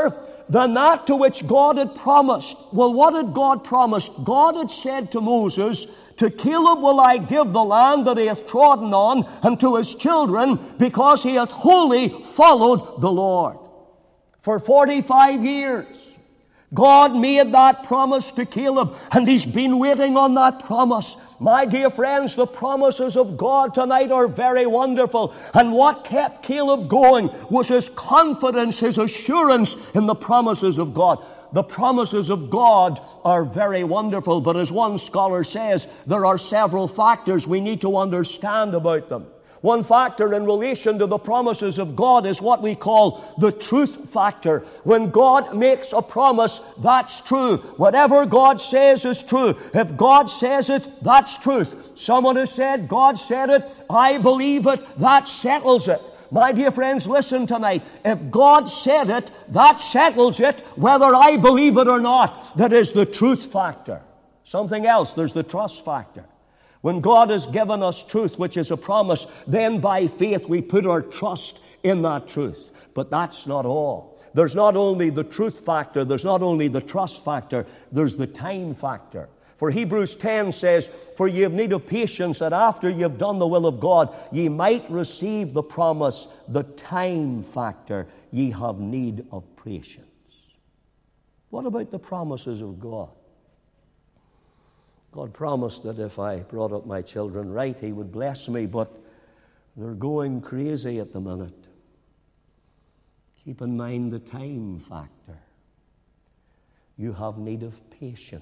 than that to which God had promised. Well, what had God promised? God had said to Moses, to Caleb will I give the land that he hath trodden on, and to his children, because he hath wholly followed the Lord. For forty-five years, God made that promise to Caleb, and he's been waiting on that promise. My dear friends, the promises of God tonight are very wonderful. And what kept Caleb going was his confidence, his assurance in the promises of God. The promises of God are very wonderful, but as one scholar says, there are several factors we need to understand about them. One factor in relation to the promises of God is what we call the truth factor. When God makes a promise, that's true. Whatever God says is true. If God says it, that's truth. Someone has said, God said it, I believe it, that settles it. My dear friends, listen tonight. If God said it, that settles it, whether I believe it or not. That is the truth factor. Something else, there's the trust factor. When God has given us truth, which is a promise, then by faith we put our trust in that truth. But that's not all. There's not only the truth factor, there's not only the trust factor, there's the time factor. For Hebrews ten says, for ye have need of patience, that after ye have done the will of God, ye might receive the promise. The time factor, ye have need of patience. What about the promises of God? God promised that if I brought up my children right, He would bless me, but they're going crazy at the minute. Keep in mind the time factor. You have need of patience.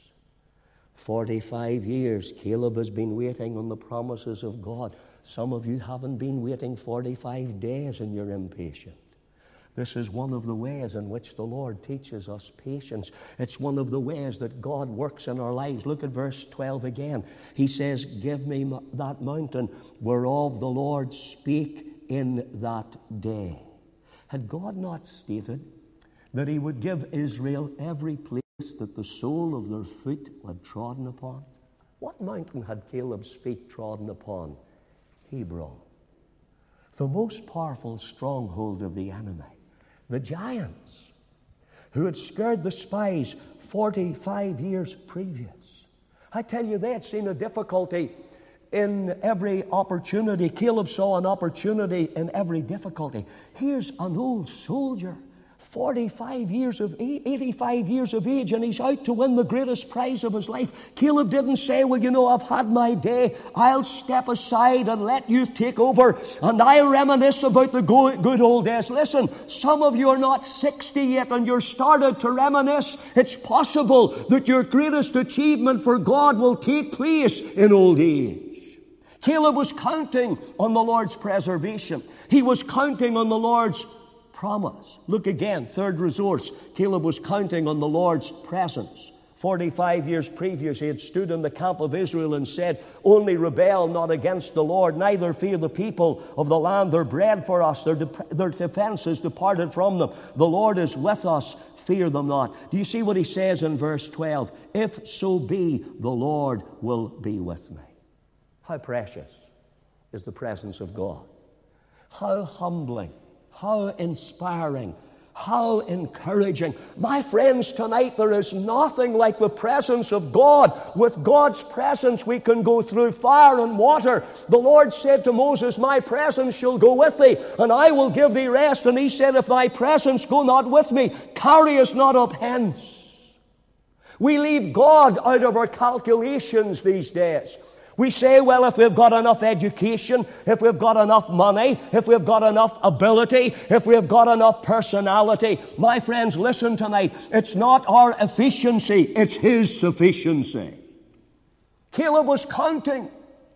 Forty-five years, Caleb has been waiting on the promises of God. Some of you haven't been waiting forty-five days and you're impatient. This is one of the ways in which the Lord teaches us patience. It's one of the ways that God works in our lives. Look at verse twelve again. He says, give me that mountain whereof the Lord spake in that day. Had God not stated that He would give Israel every place that the sole of their foot had trodden upon? What mountain had Caleb's feet trodden upon? Hebron. The most powerful stronghold of the enemy. The giants who had scared the spies forty-five years previous. I tell you, they had seen a difficulty in every opportunity. Caleb saw an opportunity in every difficulty. Here's an old soldier, forty-five years of age, eighty-five years of age, and he's out to win the greatest prize of his life. Caleb didn't say, well, you know, I've had my day. I'll step aside and let you take over, and I'll reminisce about the good old days. Listen, some of you are not sixty yet, and you're started to reminisce. It's possible that your greatest achievement for God will take place in old age. Caleb was counting on the Lord's preservation. He was counting on the Lord's promise. Look again, third resource. Caleb was counting on the Lord's presence. Forty-five years previous, he had stood in the camp of Israel and said, only rebel not against the Lord, neither fear the people of the land. Their bread for us, their, de- their defense is departed from them. The Lord is with us, fear them not. Do you see what he says in verse twelve? If so be, the Lord will be with me. How precious is the presence of God. How humbling. How inspiring, how encouraging. My friends, tonight there is nothing like the presence of God. With God's presence we can go through fire and water. The Lord said to Moses, my presence shall go with thee, and I will give thee rest. And he said, if thy presence go not with me, carry us not up hence. We leave God out of our calculations these days. We say, well, if we've got enough education, if we've got enough money, if we've got enough ability, if we've got enough personality. My friends, listen tonight. It's not our efficiency, it's His sufficiency. Caleb was counting.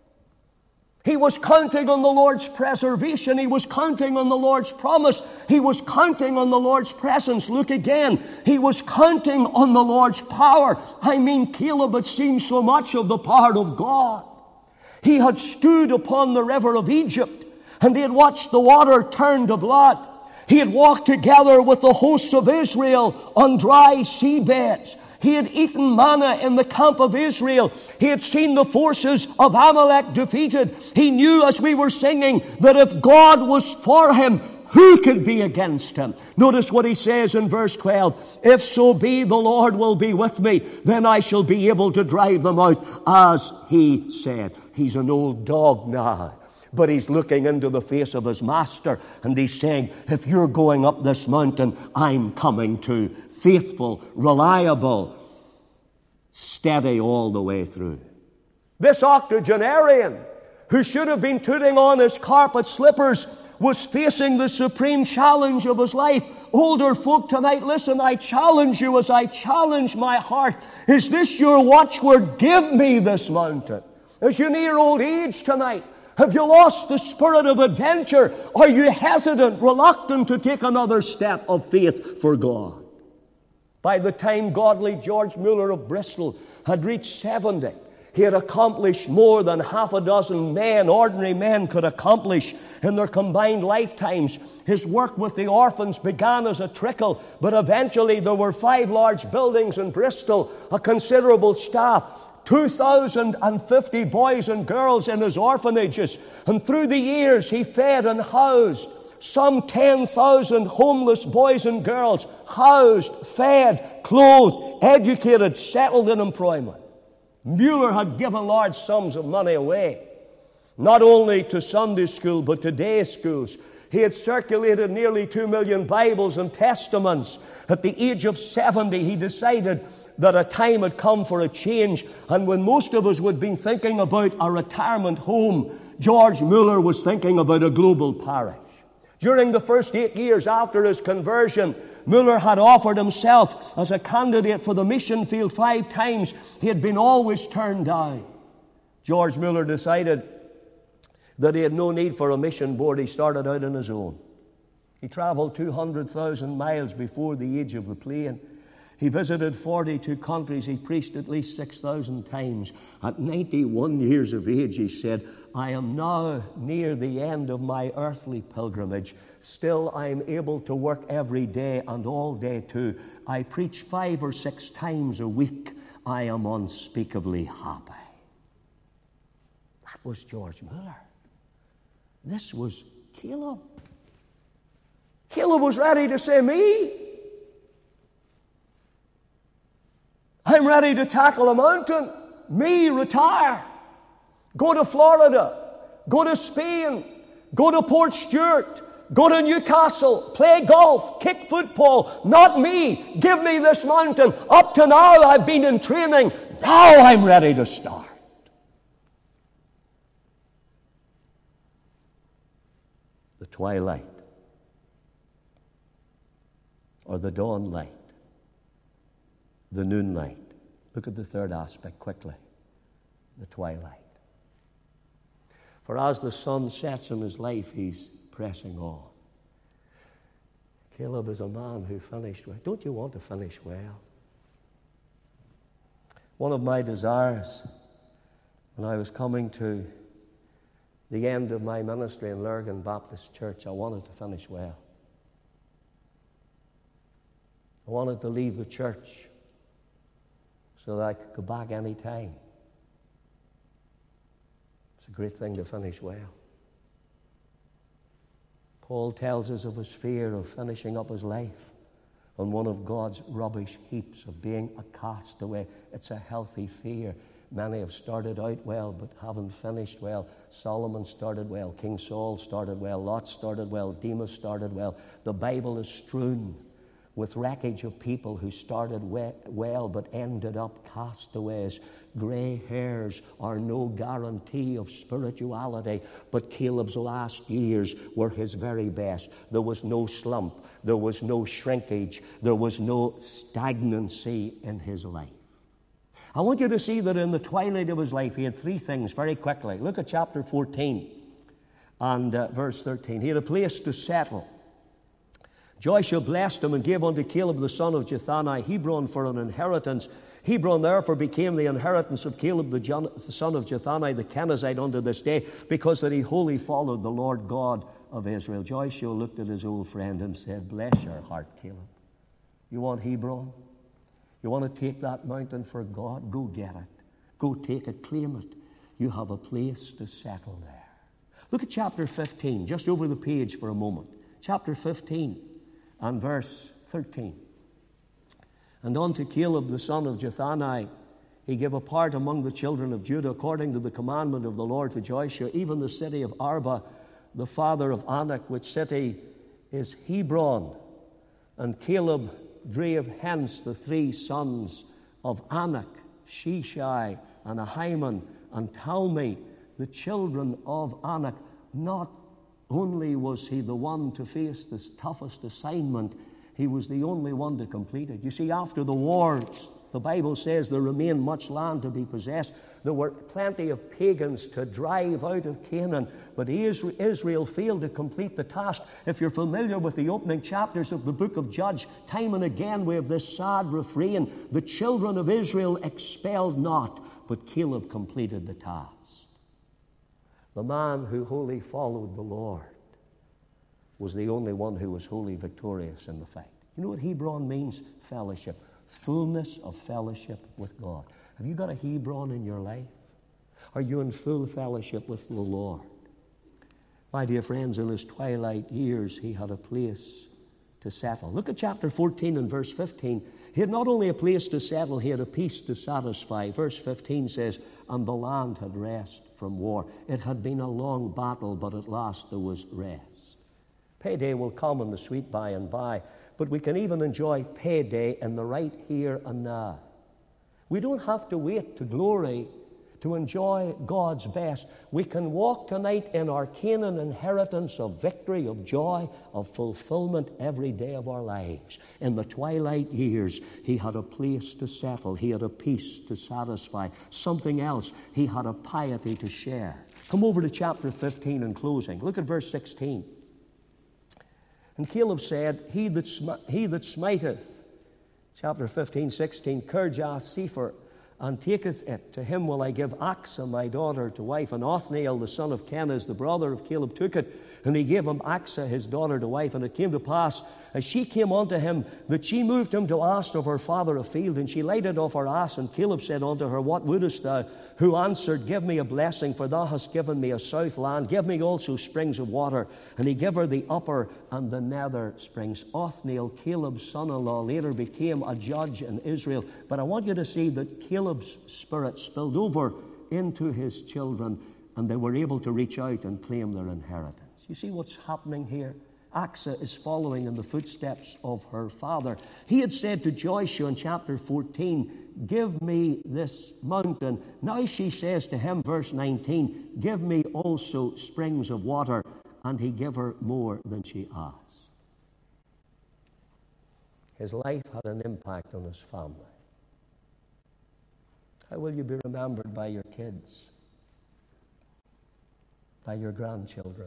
He was counting on the Lord's preservation. He was counting on the Lord's promise. He was counting on the Lord's presence. Look again. He was counting on the Lord's power. I mean, Caleb had seen so much of the power of God. He had stood upon the river of Egypt, and he had watched the water turn to blood. He had walked together with the hosts of Israel on dry seabeds. He had eaten manna in the camp of Israel. He had seen the forces of Amalek defeated. He knew, as we were singing, that if God was for him, Who could be against him? Notice what he says in verse twelve. If so be the Lord will be with me, then I shall be able to drive them out, as he said. He's an old dog now, but he's looking into the face of his master, and he's saying, if you're going up this mountain, I'm coming too. Faithful, reliable, steady all the way through. This octogenarian, who should have been putting on his carpet slippers, was facing the supreme challenge of his life. Older folk tonight, listen, I challenge you as I challenge my heart. Is this your watchword? Give me this mountain. As you near old age tonight, have you lost the spirit of adventure? Are you hesitant, reluctant to take another step of faith for God? By the time godly George Mueller of Bristol had reached seventy, he had accomplished more than half a dozen men, ordinary men, could accomplish in their combined lifetimes. His work with the orphans began as a trickle, but eventually there were five large buildings in Bristol, a considerable staff, two thousand fifty boys and girls in his orphanages. And through the years he fed and housed some ten thousand homeless boys and girls, housed, fed, clothed, educated, settled in employment. Mueller had given large sums of money away, not only to Sunday school, but to day schools. He had circulated nearly two million Bibles and Testaments. At the age of seventy, he decided that a time had come for a change. And when most of us would have been thinking about a retirement home, George Mueller was thinking about a global parish. During the first eight years after his conversion, Mueller had offered himself as a candidate for the mission field five times. He had been always turned down. George Mueller decided that he had no need for a mission board. He started out on his own. He traveled two hundred thousand miles before the age of the plane. He visited forty-two countries. He preached at least six thousand times. At ninety-one years of age, he said, I am now near the end of my earthly pilgrimage. Still, I am able to work every day and all day too. I preach five or six times a week. I am unspeakably happy. That was George Mueller. This was Caleb. Caleb was ready to say, me. I'm ready to tackle a mountain. Me, retire. Go to Florida. Go to Spain. Go to Port Stewart. Go to Newcastle. Play golf. Kick football. Not me. Give me this mountain. Up to now I've been in training. Now I'm ready to start. The twilight or the dawn light. The noon light. Look at the third aspect quickly. The twilight. For as the sun sets in his life, he's pressing on. Caleb is a man who finished well. Don't you want to finish well? One of my desires when I was coming to the end of my ministry in Lurgan Baptist Church, I wanted to finish well. I wanted to leave the church so that I could go back any time. It's a great thing to finish well. Paul tells us of his fear of finishing up his life on one of God's rubbish heaps, of being a castaway. It's a healthy fear. Many have started out well but haven't finished well. Solomon started well. King Saul started well. Lot started well. Demas started well. The Bible is strewn with wreckage of people who started well but ended up castaways. Gray hairs are no guarantee of spirituality, but Caleb's last years were his very best. There was no slump. There was no shrinkage. There was no stagnancy in his life. I want you to see that in the twilight of his life, he had three things very quickly. Look at chapter fourteen and uh, verse thirteen. He had a place to settle. Joshua blessed him and gave unto Caleb the son of Jephunneh Hebron for an inheritance. Hebron therefore became the inheritance of Caleb the, John, the son of Jephunneh the Kenizzite unto this day, because that he wholly followed the Lord God of Israel. Joshua looked at his old friend and said, bless your heart, Caleb. You want Hebron? You want to take that mountain for God? Go get it. Go take it, claim it. You have a place to settle there. Look at chapter fifteen, just over the page for a moment. chapter fifteen and verse thirteen. And unto Caleb the son of Jephunneh he gave a part among the children of Judah, according to the commandment of the Lord to Joshua, even the city of Arba, the father of Anak, which city is Hebron. And Caleb drave hence the three sons of Anak, Sheshai, and Ahiman, and Talmi, the children of Anak. Not only was he the one to face the toughest assignment, he was the only one to complete it. You see, after the wars, the Bible says there remained much land to be possessed. There were plenty of pagans to drive out of Canaan, but Israel failed to complete the task. If you're familiar with the opening chapters of the book of Judges, time and again we have this sad refrain: the children of Israel expelled not, but Caleb completed the task. The man who wholly followed the Lord was the only one who was wholly victorious in the fight. You know what Hebron means? Fellowship. Fullness of fellowship with God. Have you got a Hebron in your life? Are you in full fellowship with the Lord? My dear friends, in his twilight years, he had a place to settle. Look at chapter fourteen and verse fifteen. He had not only a place to settle, he had a peace to satisfy. Verse fifteen says, and the land had rest from war. It had been a long battle, but at last there was rest. Payday will come in the sweet by and by, but we can even enjoy payday in the right here and now. We don't have to wait to glory to enjoy God's best. We can walk tonight in our Canaan inheritance of victory, of joy, of fulfillment every day of our lives. In the twilight years, he had a place to settle. He had a peace to satisfy. Something else, he had a piety to share. Come over to chapter fifteen in closing. Look at verse sixteen. And Caleb said, He that, sm- he that smiteth, chapter fifteen, sixteen, Kirjath Sepher, and taketh it, to him will I give Achsah my daughter to wife. And Othniel the son of Kenaz, the brother of Caleb, took it, and he gave him Achsah his daughter to wife. And it came to pass, as she came unto him, that she moved him to ask of her father a field. And she lighted off her ass, and Caleb said unto her, What wouldest thou? Who answered, Give me a blessing, for thou hast given me a south land. Give me also springs of water. And he gave her the upper and the nether springs. Othniel, Caleb's son-in-law, later became a judge in Israel. But I want you to see that Caleb's spirit spilled over into his children, and they were able to reach out and claim their inheritance. You see what's happening here? Achsah is following in the footsteps of her father. He had said to Joshua in chapter fourteen, Give me this mountain. Now she says to him, verse nineteen, Give me also springs of water. And he gave her more than she asked. His life had an impact on his family. How will you be remembered by your kids? By your grandchildren?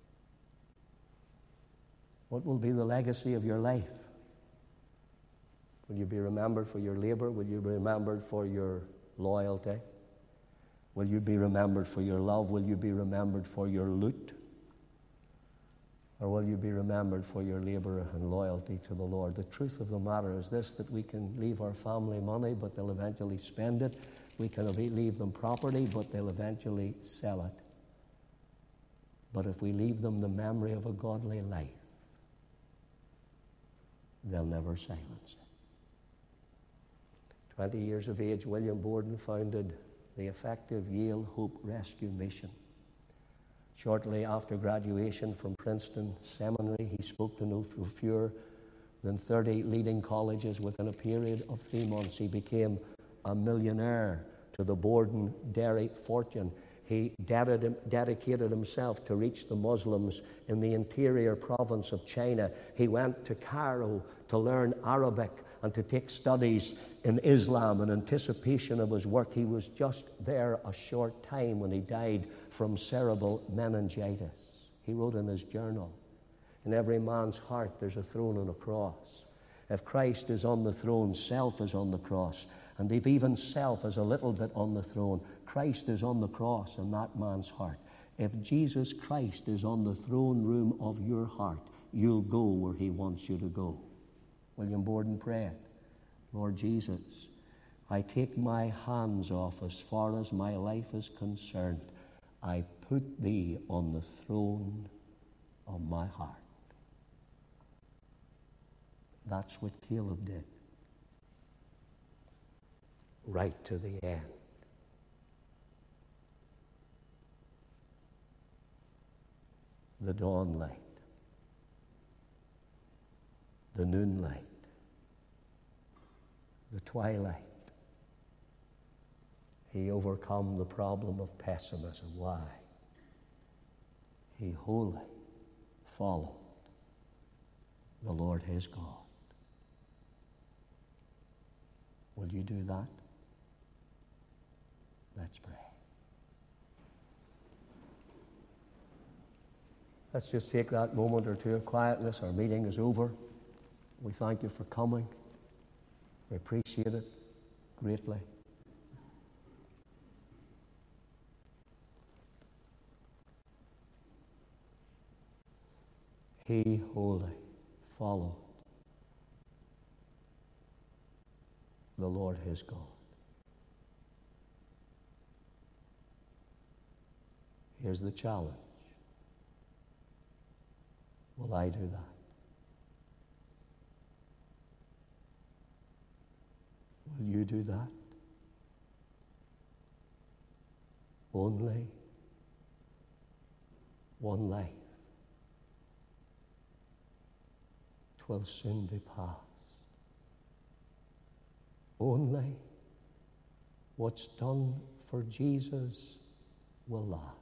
What will be the legacy of your life? Will you be remembered for your labor? Will you be remembered for your loyalty? Will you be remembered for your love? Will you be remembered for your loot? Or will you be remembered for your labor and loyalty to the Lord? The truth of the matter is this, that we can leave our family money, but they'll eventually spend it. We can leave them property, but they'll eventually sell it. But if we leave them the memory of a godly life, they'll never silence it. Twenty years of age, William Borden founded the effective Yale Hope Rescue Mission. Shortly after graduation from Princeton Seminary, he spoke to no fewer than thirty leading colleges. Within a period of three months, he became a millionaire to the Borden dairy fortune. He dedicated himself to reach the Muslims in the interior province of China. He went to Cairo to learn Arabic and to take studies in Islam. In anticipation of his work, he was just there a short time when he died from cerebral meningitis. He wrote in his journal, in every man's heart there's a throne and a cross. If Christ is on the throne, self is on the cross. And if even self is a little bit on the throne, Christ is on the cross in that man's heart. If Jesus Christ is on the throne room of your heart, you'll go where he wants you to go. William Borden prayed, Lord Jesus, I take my hands off as far as my life is concerned. I put thee on the throne of my heart. That's what Caleb did. Right to the end. The dawn light, the noon light, the twilight. He overcome the problem of pessimism. Why? He wholly followed the Lord his God. Will you do that? Let's pray. Let's just take that moment or two of quietness. Our meeting is over. We thank you for coming. We appreciate it greatly. He wholly followed the Lord his God. Here's the challenge. Will I do that? Will you do that? Only one life. 'Twill soon be past. Only what's done for Jesus will last.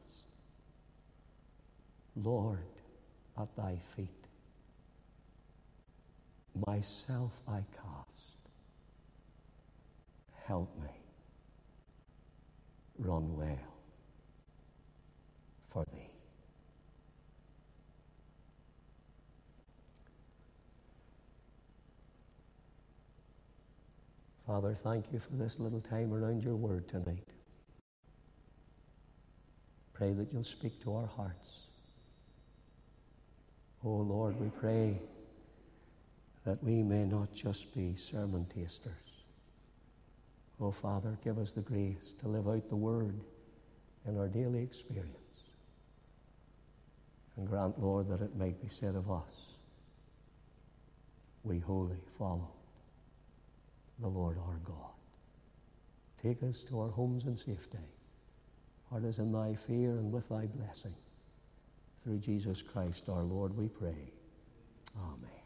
Lord, at thy feet myself I cast. Help me run well for thee. Father, thank you for this little time around your word tonight. Pray that you'll speak to our hearts. Oh Lord, we pray that we may not just be sermon tasters. Oh Father, give us the grace to live out the word in our daily experience. And grant, Lord, that it might be said of us, we wholly follow the Lord our God. Take us to our homes in safety. Heart us in thy fear and with thy blessing. Through Jesus Christ our Lord we pray. Amen.